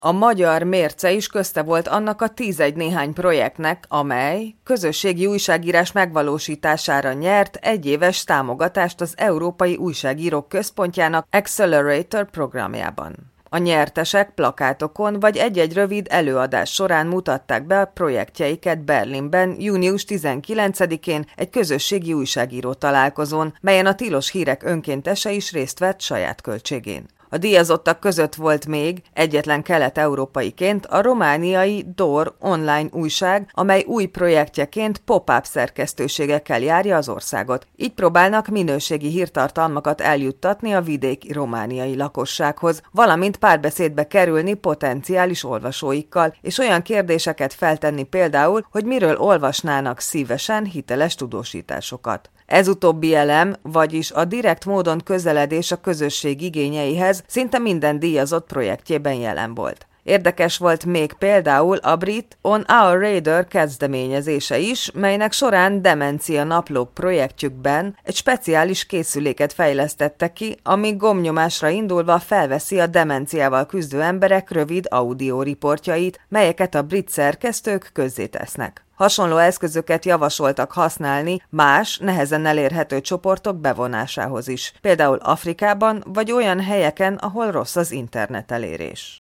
A magyar mérce is közte volt annak a 11 néhány projektnek, amely közösségi újságírás megvalósítására nyert egyéves támogatást az Európai Újságírók Központjának Accelerator programjában. A nyertesek plakátokon vagy egy-egy rövid előadás során mutatták be a projektjeiket Berlinben június 19-én egy közösségi újságíró találkozón, melyen a Tilos Hírek önkéntese is részt vett saját költségén. A díjazottak között volt még, egyetlen kelet-európaiként, a romániai DOR online újság, amely új projektjeként pop-up szerkesztőségekkel járja az országot. Így próbálnak minőségi hírtartalmakat eljuttatni a vidéki romániai lakossághoz, valamint párbeszédbe kerülni potenciális olvasóikkal, és olyan kérdéseket feltenni például, hogy miről olvasnának szívesen hiteles tudósításokat. Ez utóbbi elem, vagyis a direkt módon közeledés a közösség igényeihez szinte minden díjazott projektjében jelen volt. Érdekes volt még például a brit On Our Radar kezdeményezése is, melynek során demencia naplók projektjükben egy speciális készüléket fejlesztettek ki, ami gombnyomásra indulva felveszi a demenciával küzdő emberek rövid audióriportjait, melyeket a brit szerkesztők közzétesznek. Hasonló eszközöket javasoltak használni más, nehezen elérhető csoportok bevonásához is, például Afrikában vagy olyan helyeken, ahol rossz az internet elérés.